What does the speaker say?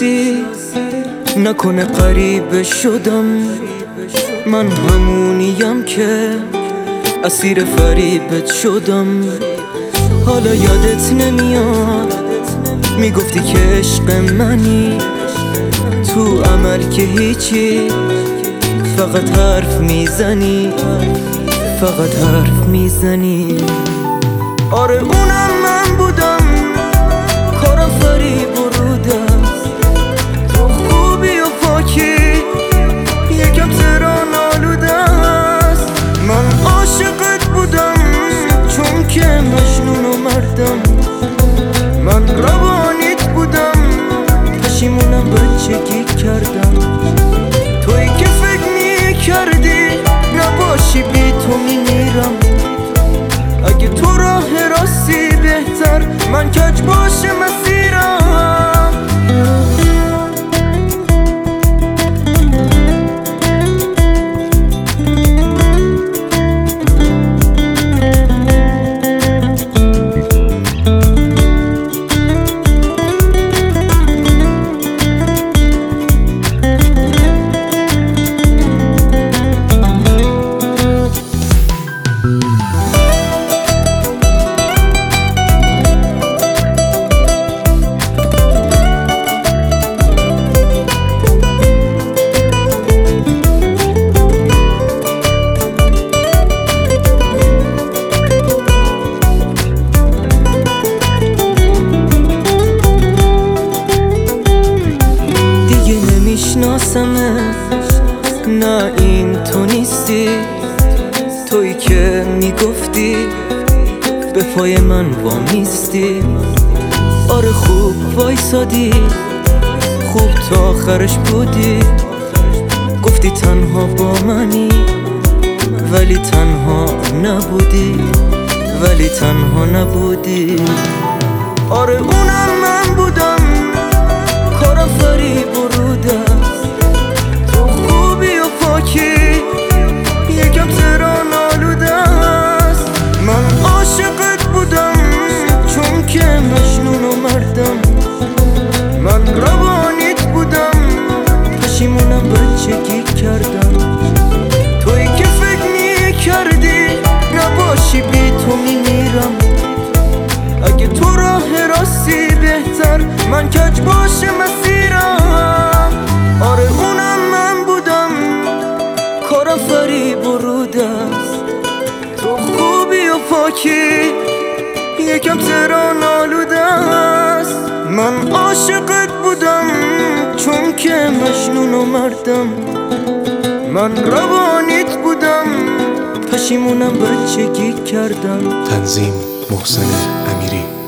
بشناسی، نکنه غریبه شدم. من همونیم که اسیر فریبت شدم. حالا یادت نمیاد میگفتی که عشق منی، تو عمل که هیچی، فقط حرف میزنی، فقط حرف میزنی. آره اونم من بودم، کارم فریب و رودم. تو خوبی و پاکی یکم تهران آلوده است. من عاشقت بودم چون که مجنون و مردم. من روانیت بودم، پشیمونم بچگی کردم. توی که فکر میکردی نباشی بی تو میمیرم. اگه تو راه راستی بهتر، من کج باشه مسیرم. نه این تو نیستی، تویی که میگفتی به پای من وامیستی. آره خوب وایسادی، خوب تا آخرش بودی. گفتی تنها با منی ولی تنها نبودی، ولی تنها نبودی. آره اونم من بودم، کارم فریب و روده. یکم تهران آلوده است. من عاشقت بودم چون که مجنون و مردم. من روانیت بودم، پشیمونم بچگی کردم. توی که فکر میکردی نباشی بی تو میمیرم. اگه تو راه راستی بهتر، من کج باشه مسیرم. آره اونم من بودم، کارم فریب و روده است. تو خوبی و پاکی یکم تهران آلوده است. من عاشقت بودم چون که مجنون و مردم. من روانیت بودم، پشیمونم بچگی کردم. تنظیم محسن امیری.